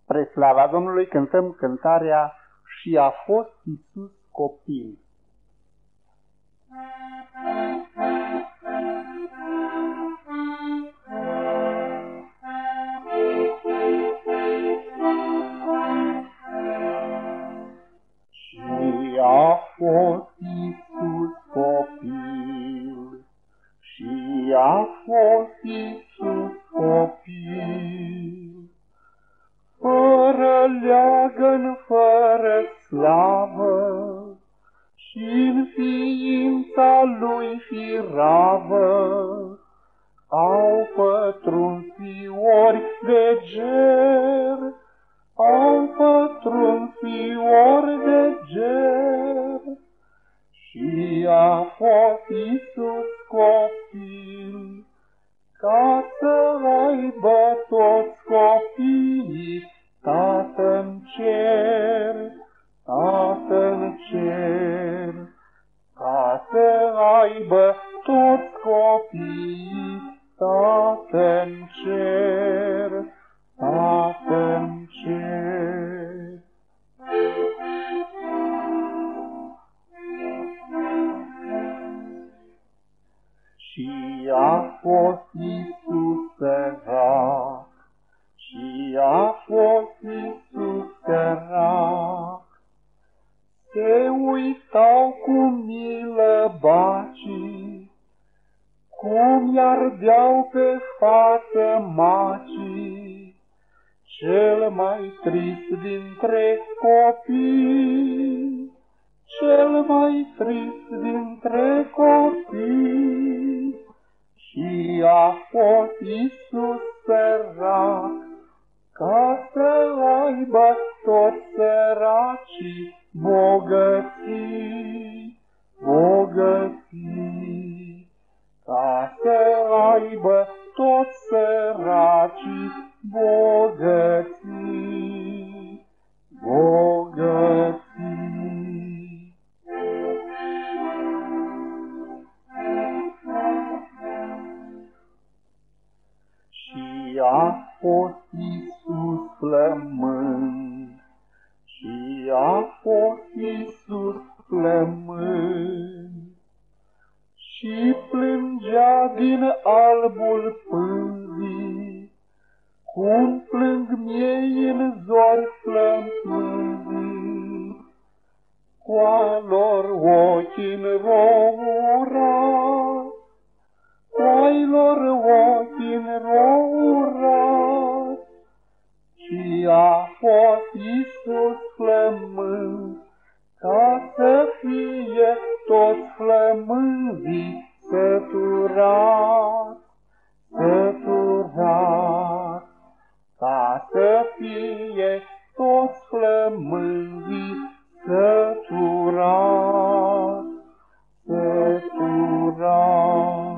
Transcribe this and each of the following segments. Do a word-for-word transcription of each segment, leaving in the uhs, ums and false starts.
Spre slava Domnului cântăm cântarea Și a fost Iisus copil. Și a fost Iisus copil, și a fost Iisus copil, fără leagăn, fără slavă, și-n ființa lui firavă, au pătruns fiori de ger, au pătruns fiori de ger, și a fost Iisus copil, ca să aibă toți copiii Tată-n cer, Tată-n cer, ca să aibă toți copiii Tată-n cer, Tată-n cer. Și a fost Iisus sărac, și a fost Iisus sărac, se uitau cu milă bacii, cum i-ardeau pe față macii, cel mai trist dintre copii, cel mai trist dintre copii. Și a fost Iisus sărac, ca să aibă toți săracii bogății, bogății, ca să aibă toți săracii bogății, bogății. Și a fost Iisus flămând, și a fost Iisus flămând, și plângea din albul pânzii, cum plâng miei în zori flămânzii, cu-a lor ochi înrourat, cu-ai lor ochi înrourat. Și a fost Iisus flămând, ca să fie toți flămânzii săturat, săturat, ca să fie toți flămânzii săturat, săturat.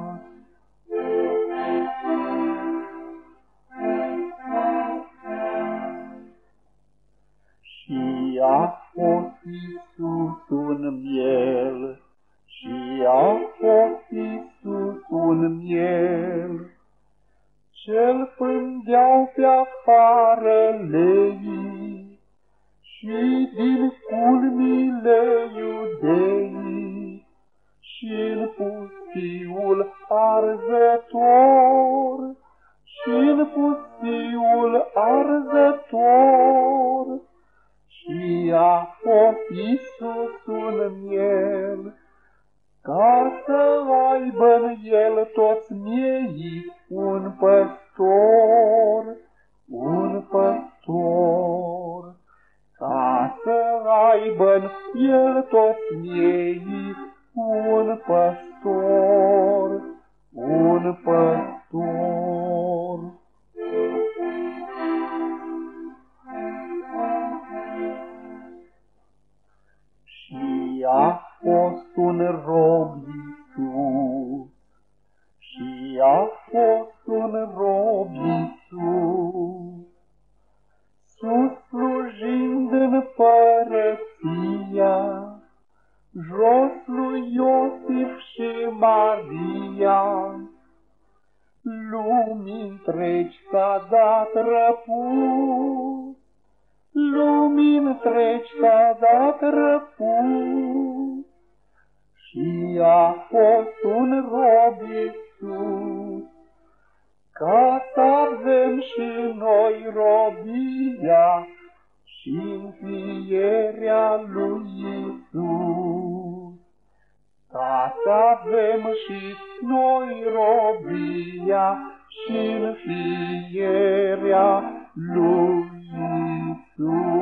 Și a fost Iisus un miel, și a fost Iisus un miel, ce-l pândeau pe afară leii, și din culmile iudeii, și-n pustiul arzător, și-n pustiul arzător. Și a fost Iisus un miel, ca să aibă-n el toți miei un păstor, un păstor, ca să aibă-n el toți miei un păstor, un păstor. Și a fost un rob Iisus, și a fost un rob Iisus, sus slujind în împărăția, jos lui Iosif și Maria, lumii întregi s-a dat răpus, întregi s-a dat răpus, și a fost un rob Iisus, ca să avem și noi robia și înfierea lui Iisus. Ca să avem și noi robia și înfierea lui Iisus.